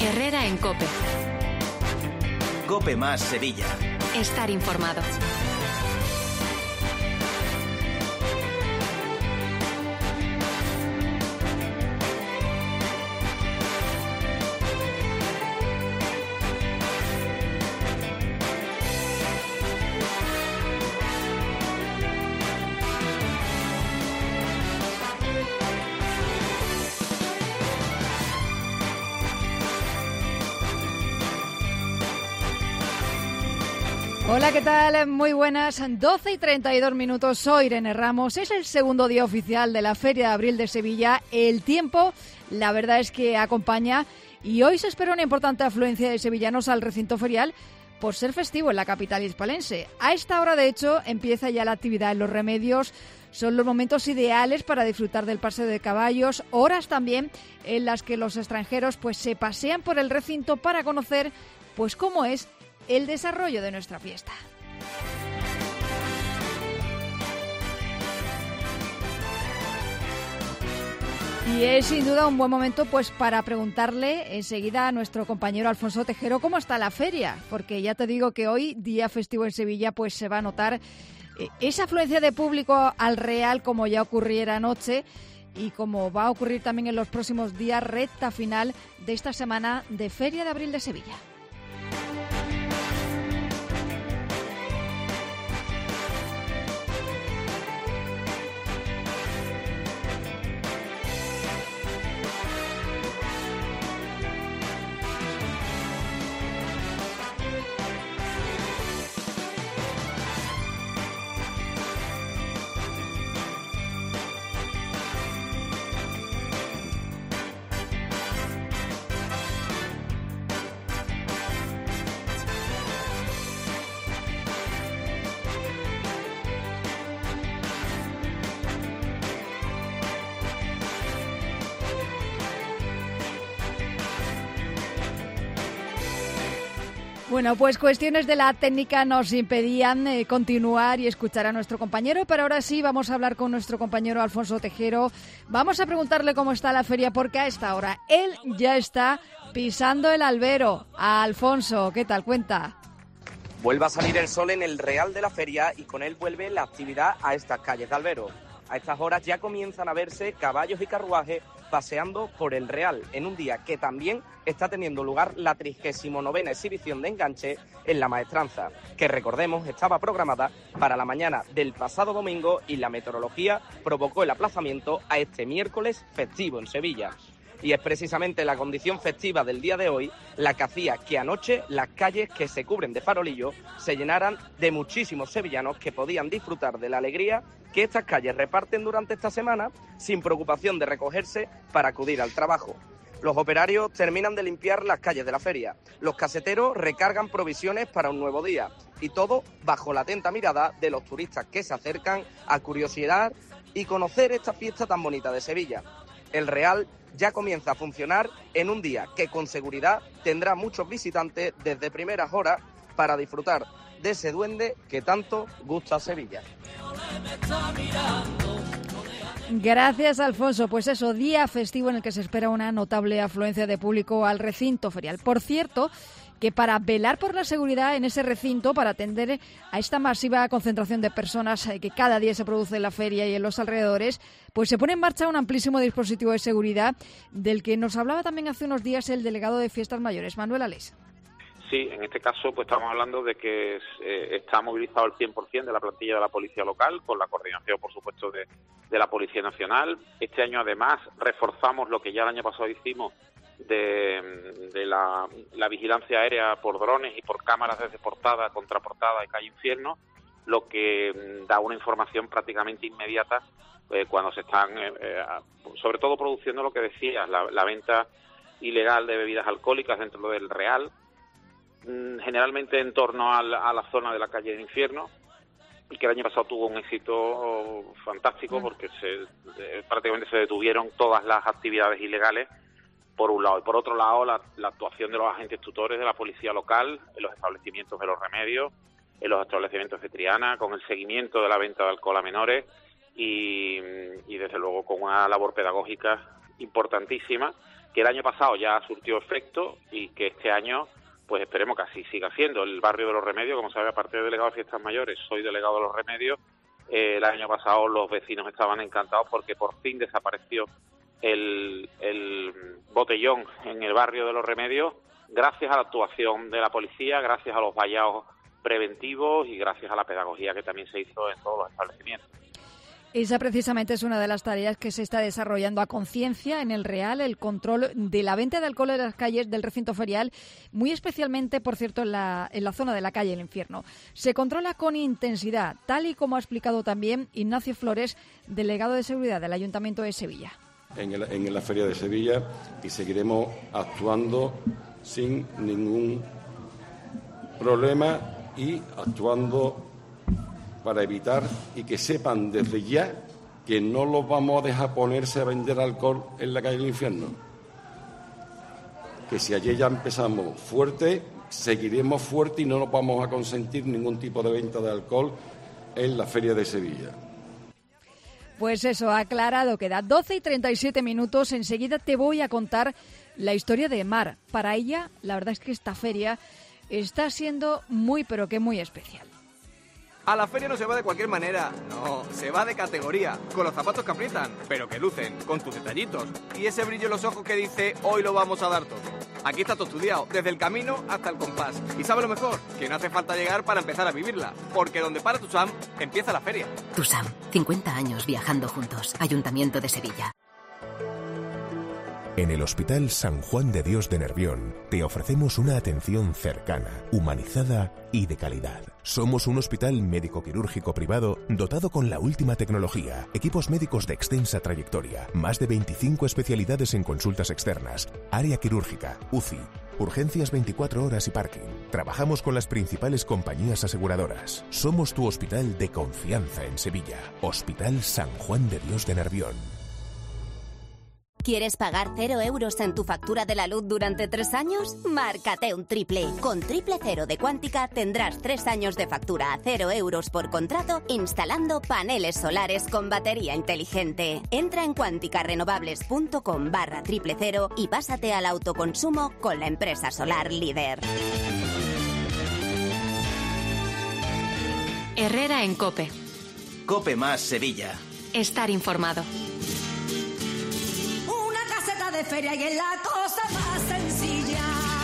Herrera en COPE. COPE más Sevilla. Estar informado. Hola, ¿qué tal? Muy buenas. 12:32. Soy Irene Ramos. Es el segundo día oficial de la Feria de Abril de Sevilla. El tiempo, la verdad es que acompaña y hoy se espera una importante afluencia de sevillanos al recinto ferial por ser festivo en la capital hispalense. A esta hora, de hecho, empieza ya la actividad en los Remedios. Son los momentos ideales para disfrutar del paseo de caballos, horas también en las que los extranjeros pues se pasean por el recinto para conocer pues cómo es el desarrollo de nuestra fiesta. Y es sin duda un buen momento pues para preguntarle enseguida a nuestro compañero Alfonso Tejero cómo está la feria, porque ya te digo que hoy, día festivo en Sevilla, pues se va a notar esa afluencia de público al Real como ya ocurriera anoche y como va a ocurrir también en los próximos días, recta final de esta semana de Feria de Abril de Sevilla. Bueno, pues cuestiones de la técnica nos impedían continuar y escuchar a nuestro compañero, pero ahora sí vamos a hablar con nuestro compañero Alfonso Tejero. Vamos a preguntarle cómo está la feria, porque a esta hora él ya está pisando el albero. Alfonso, ¿qué tal? Cuenta. Vuelve a salir el sol en el Real de la Feria y con él vuelve la actividad a estas calles de albero. A estas horas ya comienzan a verse caballos y carruajes paseando por el Real, en un día que también está teniendo lugar la 39ª exhibición de enganche en la Maestranza, que recordemos estaba programada para la mañana del pasado domingo y la meteorología provocó el aplazamiento a este miércoles festivo en Sevilla. Y es precisamente la condición festiva del día de hoy la que hacía que anoche las calles que se cubren de farolillo se llenaran de muchísimos sevillanos que podían disfrutar de la alegría que estas calles reparten durante esta semana sin preocupación de recogerse para acudir al trabajo. Los operarios terminan de limpiar las calles de la feria, los caseteros recargan provisiones para un nuevo día y todo bajo la atenta mirada de los turistas que se acercan a curiosidad y conocer esta fiesta tan bonita de Sevilla. El Real ya comienza a funcionar en un día que con seguridad tendrá muchos visitantes desde primeras horas para disfrutar de ese duende que tanto gusta a Sevilla. Gracias, Alfonso. Pues eso, día festivo en el que se espera una notable afluencia de público al recinto ferial. Por cierto, que para velar por la seguridad en ese recinto, para atender a esta masiva concentración de personas que cada día se produce en la feria y en los alrededores, pues se pone en marcha un amplísimo dispositivo de seguridad del que nos hablaba también hace unos días el delegado de Fiestas Mayores, Manuel Alés. Sí, en este caso pues estamos hablando de que está movilizado el 100% de la plantilla de la Policía Local, con la coordinación, por supuesto, de la Policía Nacional. Este año, además, reforzamos lo que ya el año pasado hicimos de la vigilancia aérea por drones y por cámaras desde portada, contraportada y calle Infierno, lo que da una información prácticamente inmediata cuando se están, sobre todo produciendo lo que decías, la venta ilegal de bebidas alcohólicas dentro del Real, generalmente en torno a la zona de la calle del Infierno, y que el año pasado tuvo un éxito fantástico porque prácticamente se detuvieron todas las actividades ilegales, por un lado, y por otro lado la actuación de los agentes tutores de la policía local en los establecimientos de los Remedios, en los establecimientos de Triana, con el seguimiento de la venta de alcohol a menores y desde luego con una labor pedagógica importantísima que el año pasado ya surtió efecto y que este año pues esperemos que así siga siendo. El barrio de Los Remedios, como sabe, aparte de delegado de Fiestas Mayores, soy delegado de Los Remedios. El año pasado los vecinos estaban encantados porque por fin desapareció el botellón en el barrio de Los Remedios, gracias a la actuación de la policía, gracias a los vallados preventivos y gracias a la pedagogía que también se hizo en todos los establecimientos. Esa precisamente es una de las tareas que se está desarrollando a conciencia en el Real, el control de la venta de alcohol en las calles del recinto ferial, muy especialmente, por cierto, en la zona de la calle El Infierno. Se controla con intensidad, tal y como ha explicado también Ignacio Flores, delegado de Seguridad del Ayuntamiento de Sevilla. En la Feria de Sevilla, y seguiremos actuando sin ningún problema y actuando para evitar y que sepan desde ya que no los vamos a dejar ponerse a vender alcohol en la calle del Infierno. Que si ayer ya empezamos fuerte, seguiremos fuerte y no nos vamos a consentir ningún tipo de venta de alcohol en la Feria de Sevilla. Pues eso, aclarado queda. 12:37. Enseguida te voy a contar la historia de Mar. Para ella, la verdad es que esta feria está siendo muy, pero que muy especial. A la feria no se va de cualquier manera, no, se va de categoría, con los zapatos que aprietan, pero que lucen, con tus detallitos, y ese brillo en los ojos que dice, hoy lo vamos a dar todo. Aquí está todo estudiado, desde el camino hasta el compás. Y ¿sabe lo mejor? Que no hace falta llegar para empezar a vivirla, porque donde para Tusam, empieza la feria. Tusam, 50 años viajando juntos. Ayuntamiento de Sevilla. En el Hospital San Juan de Dios de Nervión te ofrecemos una atención cercana, humanizada y de calidad. Somos un hospital médico-quirúrgico privado dotado con la última tecnología, equipos médicos de extensa trayectoria, más de 25 especialidades en consultas externas, área quirúrgica, UCI, urgencias 24 horas y parking. Trabajamos con las principales compañías aseguradoras. Somos tu hospital de confianza en Sevilla. Hospital San Juan de Dios de Nervión. ¿Quieres pagar 0 euros en tu factura de la luz durante 3 años? Márcate un triple. Con Triple Cero de Quántica tendrás 3 años de factura a 0 euros por contrato instalando paneles solares con batería inteligente. Entra en quanticarenovables.com/Triple Cero y pásate al autoconsumo con la empresa solar líder. Herrera en COPE. COPE más Sevilla. Estar informado. De feria y es la cosa más sencilla.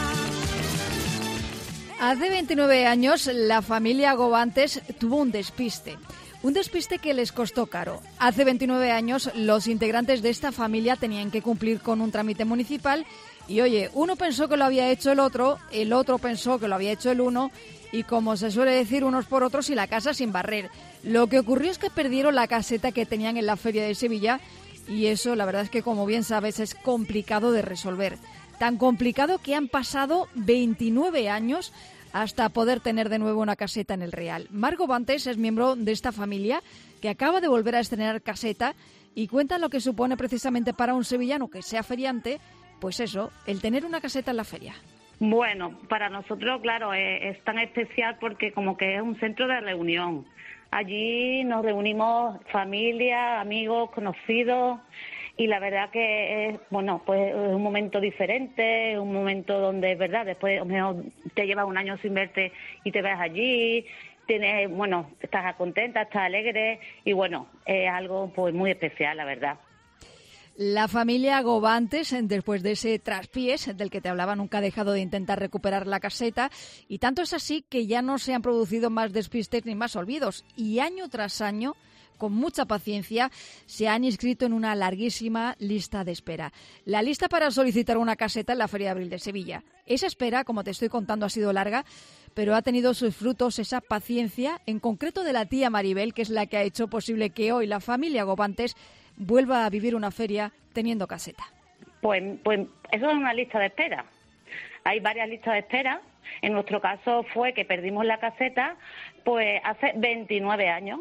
Hace 29 años la familia Gobantes tuvo un despiste que les costó caro. Hace 29 años los integrantes de esta familia tenían que cumplir con un trámite municipal y oye, uno pensó que lo había hecho el otro pensó que lo había hecho el uno y como se suele decir unos por otros y la casa sin barrer. Lo que ocurrió es que perdieron la caseta que tenían en la feria de Sevilla. Y eso, la verdad es que, como bien sabes, es complicado de resolver. Tan complicado que han pasado 29 años hasta poder tener de nuevo una caseta en el Real. Mar Gobantes es miembro de esta familia que acaba de volver a estrenar caseta y cuenta lo que supone precisamente para un sevillano que sea feriante, pues eso, el tener una caseta en la feria. Bueno, para nosotros, claro, es tan especial porque como que es un centro de reunión. Allí nos reunimos familia, amigos, conocidos y la verdad que es, bueno, pues es un momento diferente, un momento donde es verdad, después a lo mejor te llevas un año sin verte y te ves allí, tienes, bueno, estás contenta, estás alegre y bueno, es algo pues muy especial, la verdad. La familia Gobantes, después de ese traspiés del que te hablaba, nunca ha dejado de intentar recuperar la caseta y tanto es así que ya no se han producido más despistes ni más olvidos y año tras año, con mucha paciencia, se han inscrito en una larguísima lista de espera. La lista para solicitar una caseta en la Feria de Abril de Sevilla. Esa espera, como te estoy contando, ha sido larga, pero ha tenido sus frutos esa paciencia, en concreto de la tía Maribel, que es la que ha hecho posible que hoy la familia Gobantes vuelva a vivir una feria teniendo caseta. Pues eso es una lista de espera. Hay varias listas de espera. En nuestro caso fue que perdimos la caseta pues hace 29 años.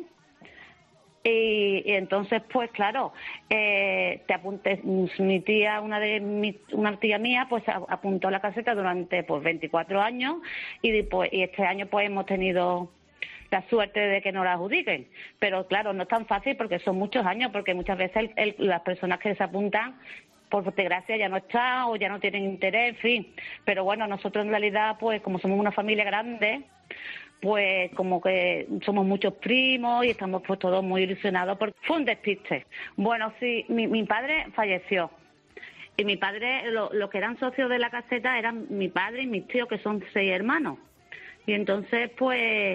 Y entonces, pues claro, te apunté, mi tía, una tía mía, pues apuntó la caseta durante pues 24 años y este año pues hemos tenido la suerte de que nos la adjudiquen. Pero claro, no es tan fácil porque son muchos años, porque muchas veces las personas que se apuntan por desgracia ya no está o ya no tienen interés, en fin. Pero bueno, nosotros en realidad, pues como somos una familia grande, pues como que somos muchos primos y estamos pues todos muy ilusionados porque fue un despiste. Bueno, sí, mi padre falleció. Y mi padre, los que eran socios de la caseta eran mi padre y mis tíos, que son 6 hermanos. Y entonces, pues,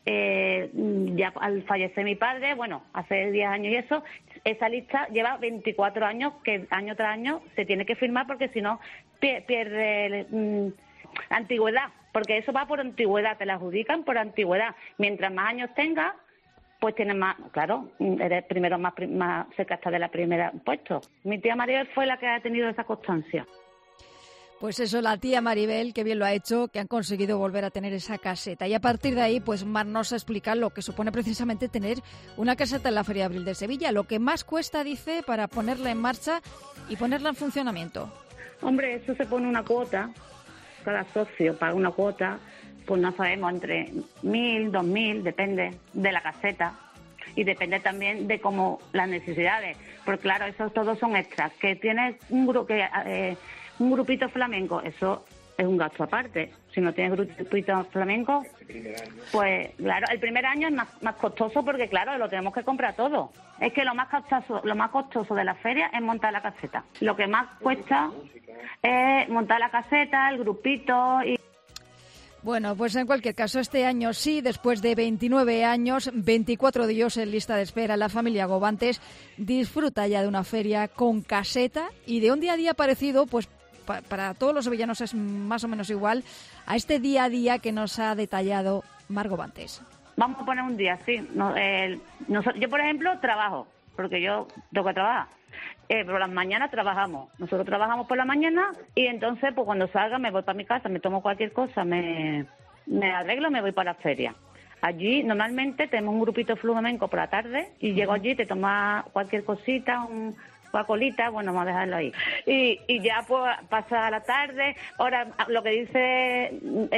ya al fallecer mi padre, bueno, hace 10 años y eso, esa lista lleva 24 años, que año tras año se tiene que firmar porque si no pierde antigüedad, porque eso va por antigüedad, te la adjudican por antigüedad. Mientras más años tengas, pues tienes más, claro, eres primero más cerca hasta de la primera puesto. Mi tía Maribel fue la que ha tenido esa constancia. Pues eso, la tía Maribel, que bien lo ha hecho, que han conseguido volver a tener esa caseta. Y a partir de ahí, pues Mar nos explica lo que supone precisamente tener una caseta en la Feria de Abril de Sevilla. Lo que más cuesta, dice, para ponerla en marcha y ponerla en funcionamiento. Hombre, eso se pone una cuota, cada socio paga una cuota, pues no sabemos, entre 1.000, 2.000, depende de la caseta. Y depende también de cómo las necesidades. Porque claro, esos todos son extras. Que tienes un grupito flamenco, eso es un gasto aparte. Si no tienes grupito flamenco, pues claro, el primer año es más costoso porque claro, lo tenemos que comprar todo. Es que lo más costoso de la feria es montar la caseta. Lo que más cuesta es montar la caseta, el grupito y... Bueno, pues en cualquier caso, este año sí, después de 29 años, 24 de ellos en lista de espera, la familia Gobantes disfruta ya de una feria con caseta y de un día a día parecido, pues para todos los sevillanos es más o menos igual a este día a día que nos ha detallado Mar Gobantes. Vamos a poner un día, sí. Yo, por ejemplo, trabajo, porque yo tengo que trabajar. Pero las mañanas trabajamos. Nosotros trabajamos por la mañana y entonces, pues cuando salga me voy para mi casa, me tomo cualquier cosa, me arreglo, me voy para la feria. Allí normalmente tenemos un grupito flamenco por la tarde y llego allí, te tomas cualquier cosita, Coca-Colita, bueno, vamos a dejarlo ahí. Y ya pues pasa la tarde, ahora lo que dice,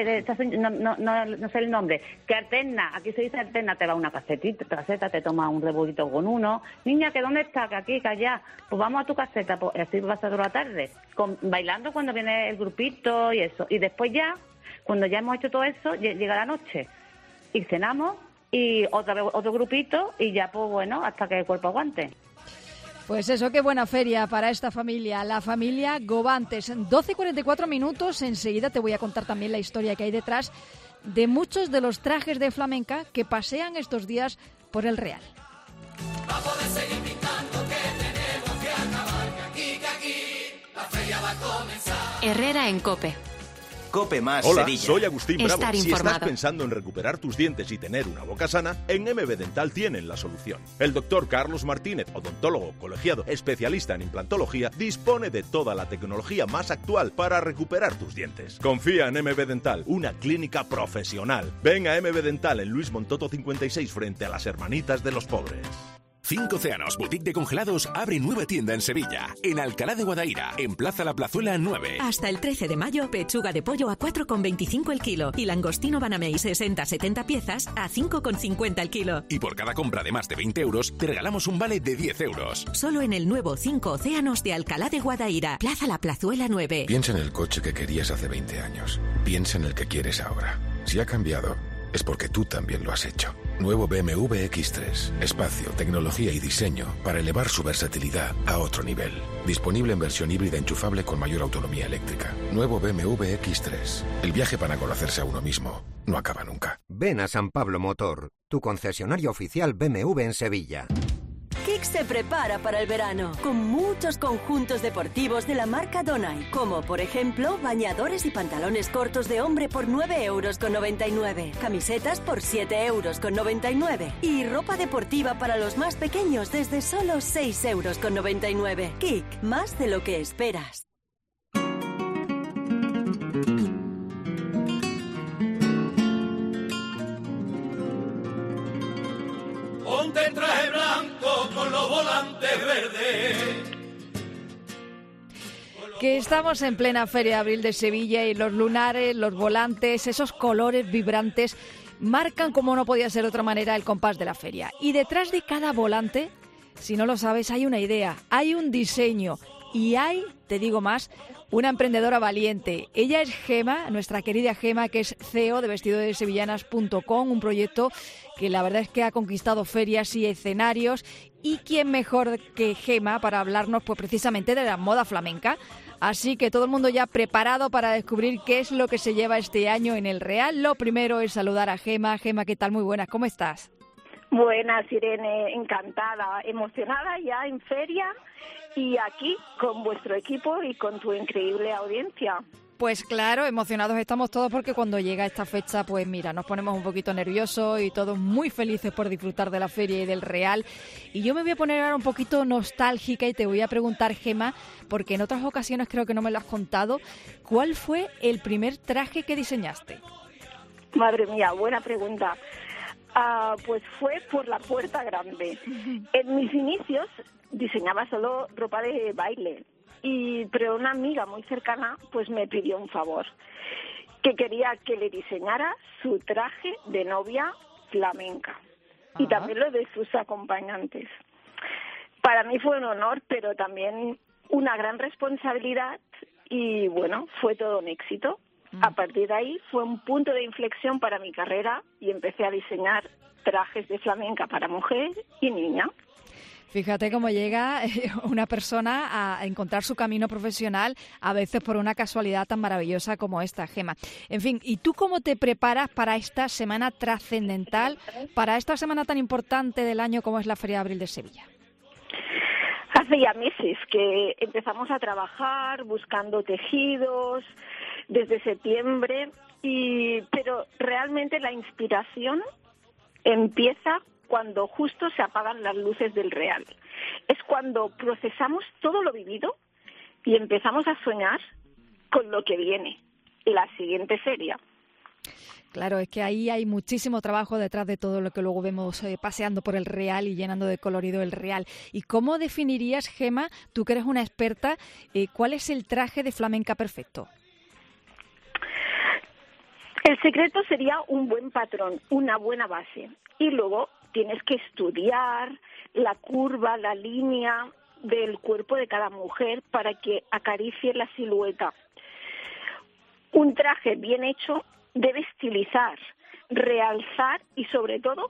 no sé el nombre, que alterna, aquí se dice alterna, te va una caseta, te tomas un rebujito con uno. Niña, ¿que dónde está? Que aquí, que allá. Pues vamos a tu caseta, pues así pasa toda la tarde, bailando cuando viene el grupito y eso. Y después ya, cuando ya hemos hecho todo eso, llega la noche y cenamos y otra vez otro grupito y ya pues bueno, hasta que el cuerpo aguante. Pues eso, qué buena feria para esta familia, la familia Gobantes. 12:44 minutos, enseguida te voy a contar también la historia que hay detrás de muchos de los trajes de flamenca que pasean estos días por el Real. Vamos a seguir pintando que tenemos que acabar, que aquí la feria va a comenzar. Herrera en COPE. COPE más Hola, Sevilla. soy Agustín Bravo. Estar Si informado. estás pensando en recuperar tus dientes y tener una boca sana, en MB Dental tienen la solución. El doctor Carlos Martínez, odontólogo colegiado, especialista en implantología, dispone de toda la tecnología más actual para recuperar tus dientes. Confía en MB Dental, una clínica profesional. Ven a MB Dental en Luis Montoto 56 frente a las Hermanitas de los Pobres. 5 Océanos Boutique de Congelados abre nueva tienda en Sevilla, en Alcalá de Guadaira, en Plaza La Plazuela 9. Hasta el 13 de mayo, pechuga de pollo a 4,25 el kilo y langostino Banamey 60-70 piezas a 5,50 el kilo. Y por cada compra de más de 20 euros, te regalamos un vale de 10 euros. Solo en el nuevo 5 Océanos de Alcalá de Guadaira, Plaza La Plazuela 9. Piensa en el coche que querías hace 20 años. Piensa en el que quieres ahora. Si ha cambiado, es porque tú también lo has hecho. Nuevo BMW X3. Espacio, tecnología y diseño para elevar su versatilidad a otro nivel. Disponible en versión híbrida enchufable con mayor autonomía eléctrica. Nuevo BMW X3. El viaje para conocerse a uno mismo no acaba nunca. Ven a San Pablo Motor, tu concesionario oficial BMW en Sevilla. Kick se prepara para el verano, con muchos conjuntos deportivos de la marca Donai, como por ejemplo, bañadores y pantalones cortos de hombre por 9,99 €, camisetas por 7,99 € y ropa deportiva para los más pequeños desde solo 6,99 €. Kick, más de lo que esperas. Ponte el traje blanco con los volantes verdes. Que estamos en plena Feria de Abril de Sevilla y los lunares, los volantes, esos colores vibrantes marcan, como no podía ser de otra manera, el compás de la feria. Y detrás de cada volante, si no lo sabes, hay una idea, hay un diseño Y hay, te digo más, una emprendedora valiente. Ella es Gema, nuestra querida Gema, que es CEO de vestidodesevillanas.com, un proyecto que la verdad es que ha conquistado ferias y escenarios. Y quién mejor que Gema para hablarnos pues precisamente de la moda flamenca. Así que todo el mundo ya preparado para descubrir qué es lo que se lleva este año en el Real. Lo primero es saludar a Gema. Gema, ¿qué tal? Muy buenas, ¿cómo estás? Buenas, Irene, encantada, emocionada ya en feria y aquí con vuestro equipo y con tu increíble audiencia. Pues claro, emocionados estamos todos porque cuando llega esta fecha, pues mira, nos ponemos un poquito nerviosos y todos muy felices por disfrutar de la feria y del Real. Y yo me voy a poner ahora un poquito nostálgica y te voy a preguntar, Gema, porque en otras ocasiones creo que no me lo has contado, ¿cuál fue el primer traje que diseñaste? Madre mía, buena pregunta. Pues fue por la puerta grande. En mis inicios diseñaba solo ropa de baile, pero una amiga muy cercana pues me pidió un favor, que quería que le diseñara su traje de novia flamenca y también lo de sus acompañantes. Para mí fue un honor, pero también una gran responsabilidad y bueno, fue todo un éxito. A partir de ahí fue un punto de inflexión para mi carrera y empecé a diseñar trajes de flamenca para mujer y niña. Fíjate cómo llega una persona a encontrar su camino profesional, a veces por una casualidad tan maravillosa como esta, Gema. En fin, ¿y tú cómo te preparas para esta semana trascendental, para esta semana tan importante del año como es la Feria de Abril de Sevilla? Hace ya meses que empezamos a trabajar buscando tejidos desde septiembre, pero realmente la inspiración empieza cuando justo se apagan las luces del Real. Es cuando procesamos todo lo vivido y empezamos a soñar con lo que viene, la siguiente feria. Claro, es que ahí hay muchísimo trabajo detrás de todo lo que luego vemos paseando por el Real y llenando de colorido el Real. ¿Y cómo definirías, Gema, tú que eres una experta, cuál es el traje de flamenca perfecto? El secreto sería un buen patrón, una buena base. Y luego tienes que estudiar la curva, la línea del cuerpo de cada mujer para que acaricie la silueta. Un traje bien hecho debe estilizar, realzar y sobre todo,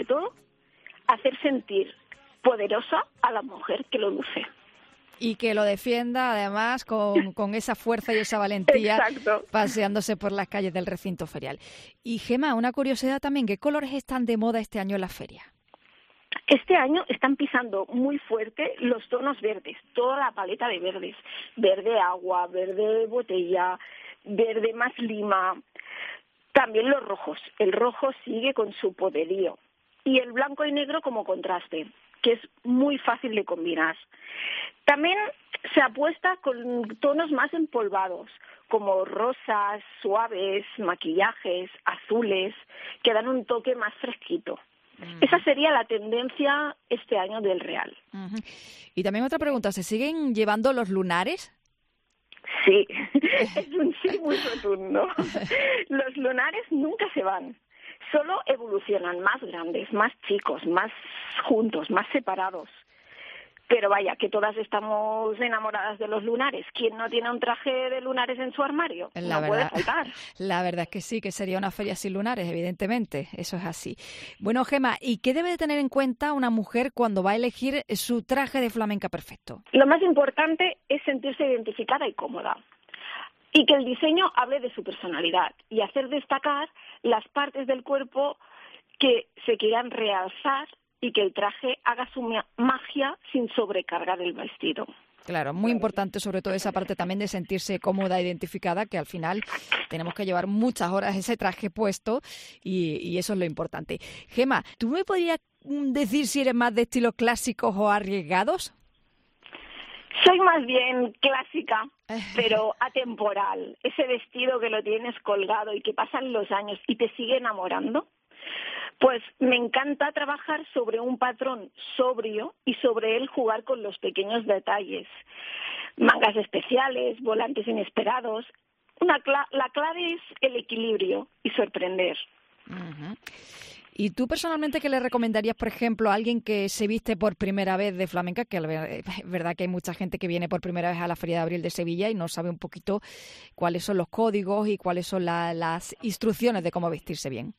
hacer sentir poderosa a la mujer que lo luce. Y que lo defienda, además, con esa fuerza y esa valentía. Exacto. Paseándose por las calles del recinto ferial. Y, Gema, una curiosidad también, ¿qué colores están de moda este año en la feria? Este año están pisando muy fuerte los tonos verdes, toda la paleta de verdes. Verde agua, verde botella, verde más lima. También los rojos. El rojo sigue con su poderío. Y el blanco y negro como contraste, que es muy fácil de combinar. También se apuesta con tonos más empolvados, como rosas, suaves, maquillajes, azules, que dan un toque más fresquito. Esa sería la tendencia este año del Real. Y también otra pregunta, ¿se siguen llevando los lunares? Sí, es un sí muy rotundo. Los lunares nunca se van. Solo evolucionan más grandes, más chicos, más juntos, más separados. Pero vaya, que todas estamos enamoradas de los lunares. ¿Quién no tiene un traje de lunares en su armario? No puede faltar. La verdad es que sí, que sería una feria sin lunares, evidentemente. Eso es así. Bueno, Gema, ¿y qué debe de tener en cuenta una mujer cuando va a elegir su traje de flamenca perfecto? Lo más importante es sentirse identificada y cómoda. Y que el diseño hable de su personalidad y hacer destacar las partes del cuerpo que se quieran realzar y que el traje haga su magia sin sobrecargar el vestido. Claro, muy importante sobre todo esa parte también de sentirse cómoda, identificada, que al final tenemos que llevar muchas horas ese traje puesto y eso es lo importante. Gema, ¿tú me podrías decir si eres más de estilos clásicos o arriesgados? Soy más bien clásica, pero atemporal. Ese vestido que lo tienes colgado y que pasan los años y te sigue enamorando. Pues me encanta trabajar sobre un patrón sobrio y sobre él jugar con los pequeños detalles. Mangas especiales, volantes inesperados. La clave es el equilibrio y sorprender. ¿Y tú personalmente qué le recomendarías, por ejemplo, a alguien que se viste por primera vez de flamenca? Que es verdad que hay mucha gente que viene por primera vez a la Feria de Abril de Sevilla y no sabe un poquito cuáles son los códigos y cuáles son las instrucciones de cómo vestirse bien.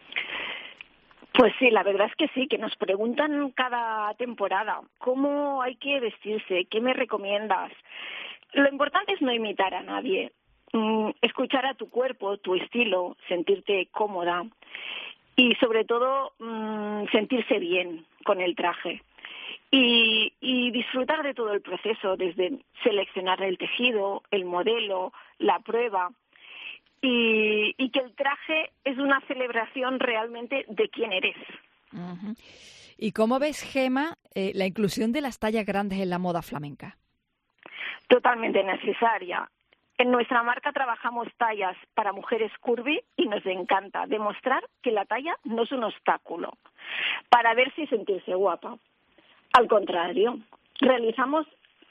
Pues sí, la verdad es que sí, que nos preguntan cada temporada cómo hay que vestirse, qué me recomiendas. Lo importante es no imitar a nadie, escuchar a tu cuerpo, tu estilo, sentirte cómoda y sobre todo sentirse bien con el traje y disfrutar de todo el proceso, desde seleccionar el tejido, el modelo, la prueba. Y que el traje es una celebración realmente de quién eres. Uh-huh. ¿Y cómo ves, Gema, la inclusión de las tallas grandes en la moda flamenca? Totalmente necesaria. En nuestra marca trabajamos tallas para mujeres curvy y nos encanta demostrar que la talla no es un obstáculo para verse y sentirse guapa. Al contrario, realizamos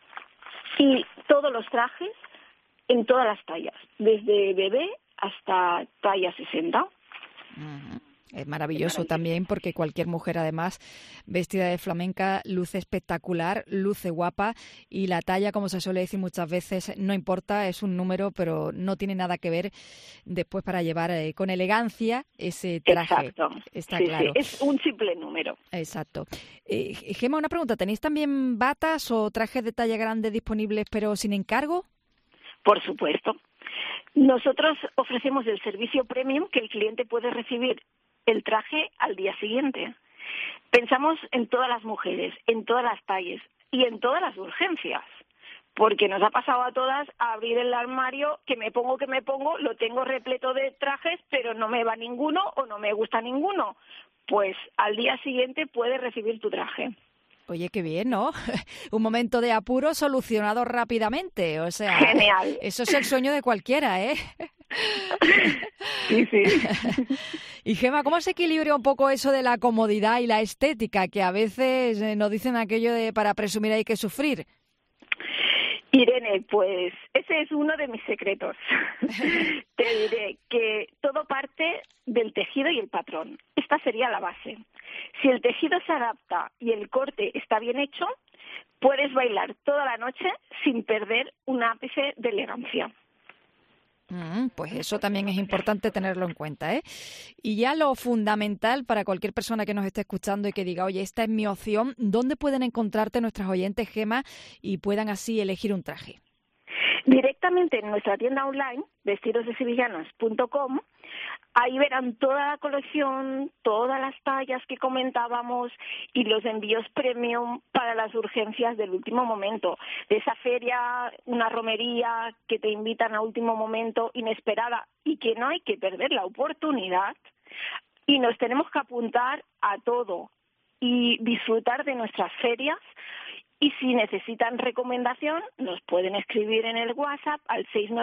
todos los trajes en todas las tallas, desde bebé hasta talla 60. Uh-huh. Es maravilloso también porque cualquier mujer, además, vestida de flamenca, luce espectacular, luce guapa y la talla, como se suele decir muchas veces, no importa, es un número, pero no tiene nada que ver después para llevar con elegancia ese traje. Exacto. Está sí, claro. Sí, es un simple número. Exacto. Gema, una pregunta, ¿tenéis también batas o trajes de talla grande disponibles pero sin encargo? Por supuesto. Nosotros ofrecemos el servicio premium que el cliente puede recibir el traje al día siguiente. Pensamos en todas las mujeres, en todas las tallas y en todas las urgencias, porque nos ha pasado a todas a abrir el armario, que me pongo, lo tengo repleto de trajes, pero no me va ninguno o no me gusta ninguno. Pues al día siguiente puedes recibir tu traje. Oye, qué bien, ¿no? Un momento de apuro solucionado rápidamente, o sea... Genial. Eso es el sueño de cualquiera, ¿eh? Sí, sí. Y Gema, ¿cómo se equilibra un poco eso de la comodidad y la estética? Que a veces nos dicen aquello de para presumir hay que sufrir. Irene, pues ese es uno de mis secretos. Te diré que todo parte del tejido y el patrón. Esta sería la base. Si el tejido se adapta y el corte está bien hecho, puedes bailar toda la noche sin perder un ápice de elegancia. Pues eso también es importante tenerlo en cuenta, ¿eh? Y ya lo fundamental para cualquier persona que nos esté escuchando y que diga, oye, esta es mi opción, ¿dónde pueden encontrarte nuestras oyentes, Gema, y puedan así elegir un traje? Directamente en nuestra tienda online, vestidosdesevillanas.com, ahí verán toda la colección, todas las tallas que comentábamos y los envíos premium para las urgencias del último momento. De esa feria, una romería que te invitan a último momento, inesperada, y que no hay que perder la oportunidad y nos tenemos que apuntar a todo y disfrutar de nuestras ferias. Y si necesitan recomendación, nos pueden escribir en el WhatsApp al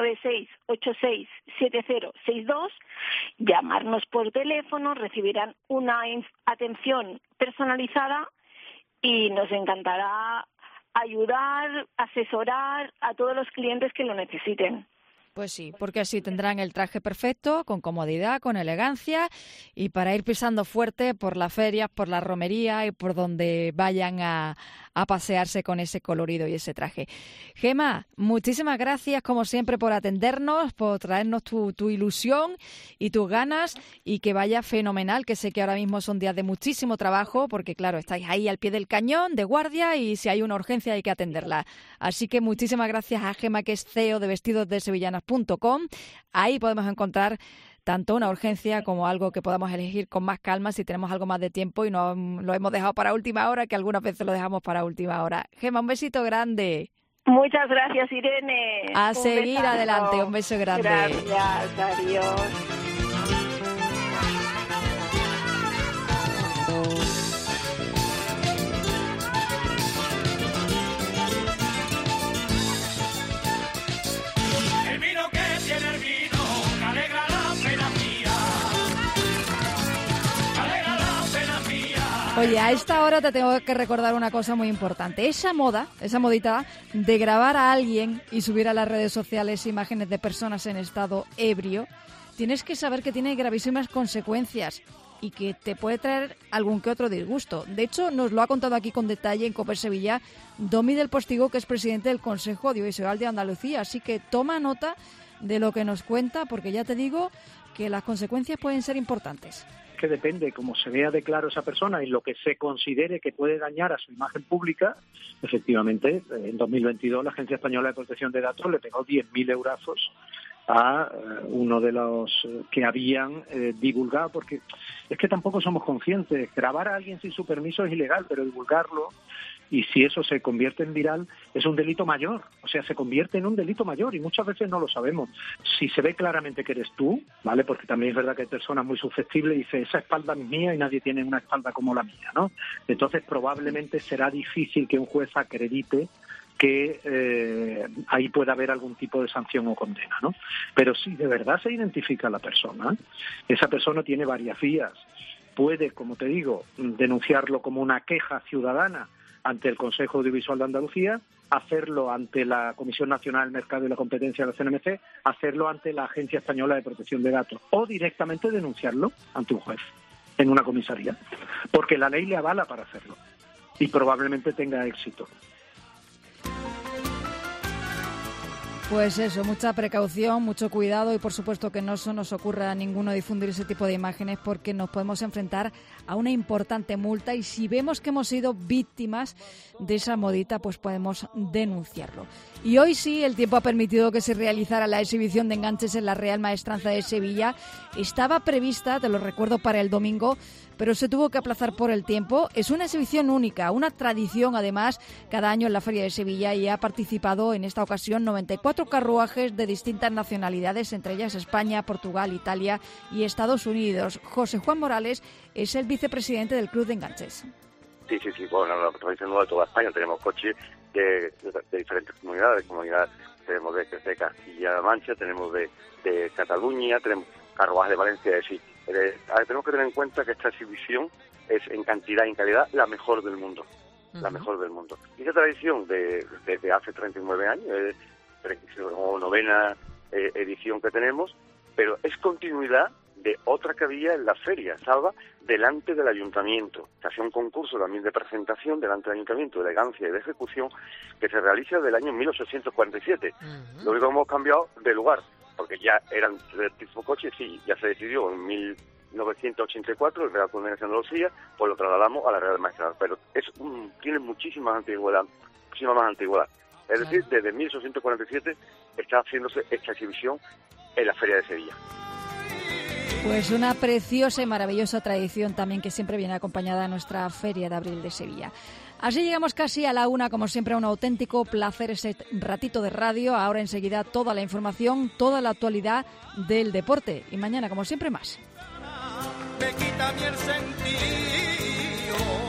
696-867062, llamarnos por teléfono, recibirán una atención personalizada y nos encantará ayudar, asesorar a todos los clientes que lo necesiten. Pues sí, porque así tendrán el traje perfecto, con comodidad, con elegancia y para ir pisando fuerte por las ferias, por la romería y por donde vayan a pasearse con ese colorido y ese traje. Gema, muchísimas gracias como siempre por atendernos, por traernos tu ilusión y tus ganas y que vaya fenomenal, que sé que ahora mismo son días de muchísimo trabajo porque claro, estáis ahí al pie del cañón de guardia y si hay una urgencia hay que atenderla. Así que muchísimas gracias a Gema, que es CEO de vestidosdesevillanas.com. Ahí podemos encontrar tanto una urgencia como algo que podamos elegir con más calma si tenemos algo más de tiempo y no lo hemos dejado para última hora, que algunas veces lo dejamos para última hora. Gema, un besito grande. Muchas gracias, Irene. A seguir adelante, un beso grande. Gracias, adiós. Oye, a esta hora te tengo que recordar una cosa muy importante. Esa modita de grabar a alguien y subir a las redes sociales imágenes de personas en estado ebrio, tienes que saber que tiene gravísimas consecuencias. y que te puede traer algún que otro disgusto. De hecho, nos lo ha contado aquí con detalle en COPE Sevilla Domi del Postigo, que es presidente del Consejo Audiovisual de Andalucía. Así que toma nota de lo que nos cuenta, porque ya te digo que las consecuencias pueden ser importantes. Que depende cómo se vea de claro esa persona y lo que se considere que puede dañar a su imagen pública. Efectivamente, en 2022 la Agencia Española de Protección de Datos le pegó 10.000 eurazos a uno de los que habían divulgado, porque es que tampoco somos conscientes. Grabar a alguien sin su permiso es ilegal, pero divulgarlo, y si eso se convierte en viral, es un delito mayor. O sea, se convierte en un delito mayor y muchas veces no lo sabemos. Si se ve claramente que eres tú, ¿vale? Porque también es verdad que hay personas muy susceptibles y dicen, esa espalda es mía y nadie tiene una espalda como la mía, ¿no? Entonces probablemente será difícil que un juez acredite que ahí pueda haber algún tipo de sanción o condena, ¿no? Pero si de verdad se identifica a la persona, esa persona tiene varias vías. Puede, como te digo, denunciarlo como una queja ciudadana ante el Consejo Audiovisual de Andalucía, hacerlo ante la Comisión Nacional del Mercado y la Competencia de la CNMC, hacerlo ante la Agencia Española de Protección de Datos o directamente denunciarlo ante un juez en una comisaría, porque la ley le avala para hacerlo y probablemente tenga éxito. Pues eso, mucha precaución, mucho cuidado y por supuesto que no se nos ocurra a ninguno difundir ese tipo de imágenes porque nos podemos enfrentar a una importante multa y si vemos que hemos sido víctimas de esa modita, pues podemos denunciarlo. Y hoy sí, el tiempo ha permitido que se realizara la exhibición de enganches en la Real Maestranza de Sevilla. Estaba prevista, te lo recuerdo, para el domingo, pero se tuvo que aplazar por el tiempo. Es una exhibición única, una tradición además cada año en la Feria de Sevilla y ha participado en esta ocasión 94 carruajes de distintas nacionalidades, entre ellas España, Portugal, Italia y Estados Unidos. José Juan Morales es el vicepresidente del Club de Enganches. Sí, bueno, la tradición nueva de toda España, tenemos coches de diferentes comunidades, tenemos de Castilla-La Mancha, tenemos de Cataluña, tenemos carruajes de Valencia, es decir, tenemos que tener en cuenta que esta exhibición es en cantidad y en calidad la mejor del mundo, la mejor del mundo. Y esta tradición desde hace 39 años, es la novena edición que tenemos, pero es continuidad de otra que había en la feria, Salva, delante del ayuntamiento. Se hacía un concurso también de presentación delante del ayuntamiento, de elegancia y de ejecución, que se realiza desde el año 1847. Lo único que hemos cambiado de lugar, porque ya eran de tipo coche, sí, ya se decidió en 1984, el Real Condenación de Andalucía, pues lo trasladamos a la Real Maestranza, pero tiene muchísima más antigüedad. Es decir, desde 1847 está haciéndose esta exhibición en la Feria de Sevilla. Pues una preciosa y maravillosa tradición también que siempre viene acompañada de nuestra Feria de Abril de Sevilla. Así llegamos casi a la una, como siempre, un auténtico placer ese ratito de radio. Ahora enseguida toda la información, toda la actualidad del deporte. Y mañana, como siempre, más. Me quita mi el sentido.